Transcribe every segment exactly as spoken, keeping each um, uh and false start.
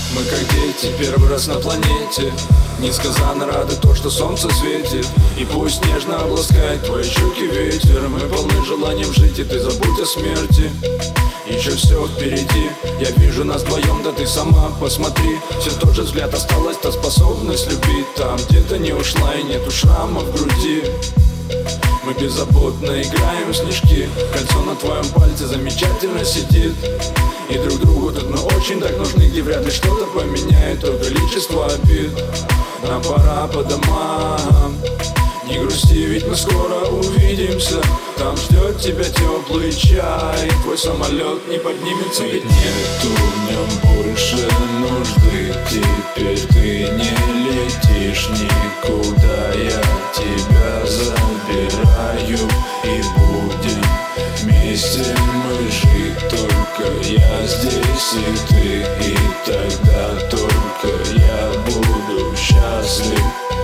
Мы как дети, первый раз на планете. Несказанно рады то, что солнце светит. И пусть нежно обласкает твои щеки ветер. Мы полны желанием жить, и ты забудь о смерти. Еще все впереди, я вижу нас вдвоем, да ты сама посмотри. Все тот же взгляд, осталась та способность любить. Там где-то не ушла и нету шрама в груди. Мы беззаботно играем в снежки. Кольцо на твоем пальце замечательно сидит. И друг другу тут мы очень так нужны, где вряд ли что-то поменяет то количество обид. Нам пора по домам. Не грусти, ведь мы скоро увидимся. Там ждет тебя теплый чай. Твой самолет не поднимется, ведь нету в нем больше нужды. Теперь ты не летишь никуда. Я тебя забираю, и будем вместе мы жить. Только я здесь и ты, и тогда только я буду счастлив.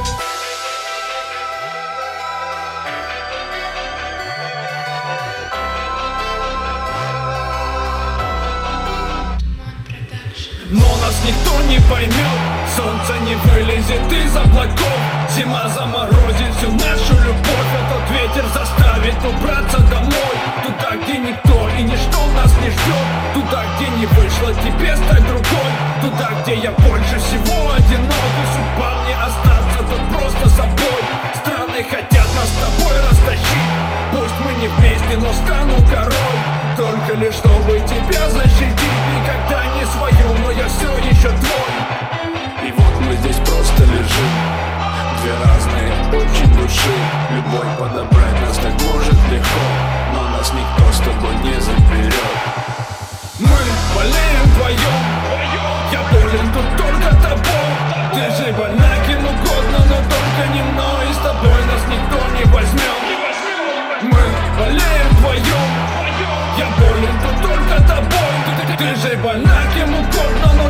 Но нас никто не поймет, солнце не вылезет из облаков. Зима заморозит всю нашу любовь. Этот ветер заставит убраться домой. Туда, где никто и ничто нас не ждет. Туда, где не вышло тебе стать другой. Туда, где я больше всего одинок. И судьба мне остаться тут просто собой. Страны хотят нас с тобой растащить. Пусть мы не вместе, но стану король. Только лишь чтобы тебя защитить. Никогда не свою, но я все еще твой. И вот мы здесь просто лежим. Две разные очень души. Любой подобрать нас так может легко, но нас никто с тобой не заберет. Мы болеем вдвоем. Я болен тут только тобой. Ты же больна кем угодно, но только не мной. И с тобой нас никто не возьмет. Мы болеем вдвоем. Я болен тут только тобой. Ты, ты, ты же больна кем угодно, но